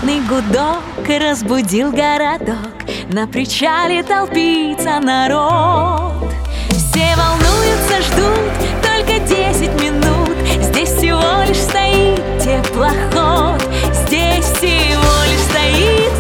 Сирены гудок разбудил городок, на причале толпится народ. Все волнуются, ждут только 10 минут. Здесь всего лишь стоит теплоход. Здесь всего лишь стоит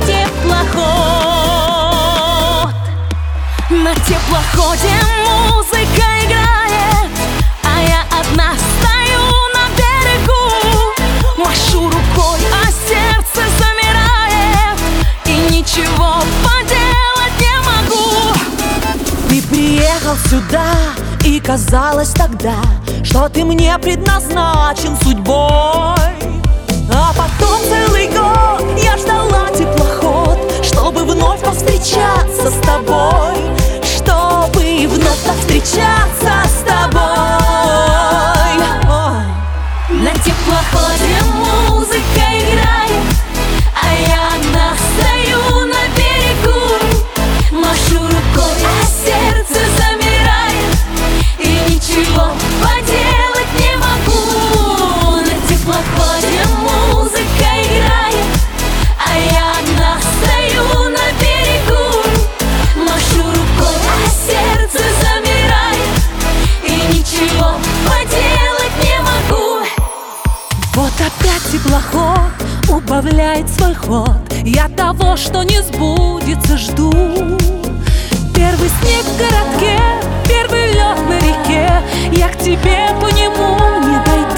теплоход. На теплоходе музыка играет, а я одна стою на берегу. Машу рукой, а сердце замирает, и ничего поделать не могу. Ты приехал сюда, и казалось тогда, что ты мне предназначен судьбой. А потом целый год я ждала теплоход, чтобы вновь повстречаться с тобой, чтобы вновь повстречаться с тобой. На теплоходе музыка играет, а я одна стою на берегу. Машу рукой, а сердце замирает, и ничего поделать не могу. На теплоходе музыка играет, а я одна стою на берегу. Машу рукой, а сердце замирает, и ничего поделать не могу. Вот опять теплоход убавляет свой ход. Я того, что не сбудется, жду. Первый снег в городке, первый лед на реке, я к тебе по нему не дойду.